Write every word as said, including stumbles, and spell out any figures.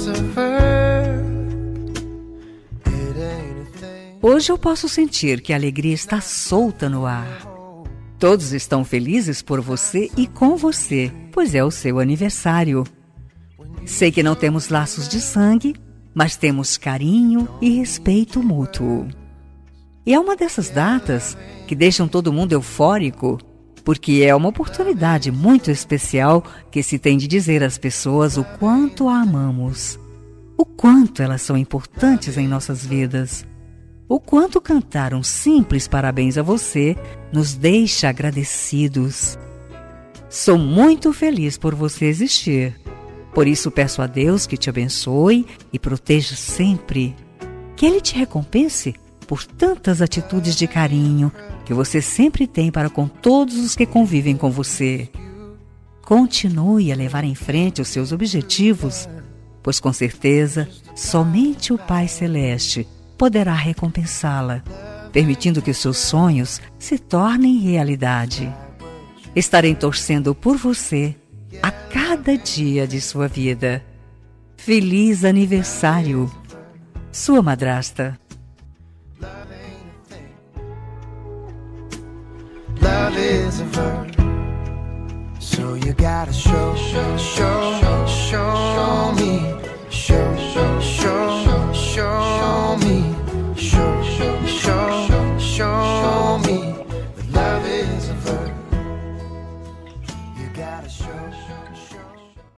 Hoje eu posso sentir que a alegria está solta no ar. Todos estão felizes por você e com você, pois é o seu aniversário. Sei que não temos laços de sangue, mas temos carinho e respeito mútuo. E é uma dessas datas que deixam todo mundo eufórico, porque é uma oportunidade muito especial que se tem de dizer às pessoas o quanto a amamos, o quanto elas são importantes em nossas vidas, o quanto cantar um simples parabéns a você nos deixa agradecidos. Sou muito feliz por você existir. Por isso peço a Deus que te abençoe e proteja sempre. Que Ele te recompense por tantas atitudes de carinho que você sempre tem para com todos os que convivem com você. Continue a levar em frente os seus objetivos, pois com certeza somente o Pai Celeste poderá recompensá-la, permitindo que os seus sonhos se tornem realidade. Estarei torcendo por você a cada dia de sua vida. Feliz aniversário, sua madrasta. Love is a verb, so you gotta show, show, show.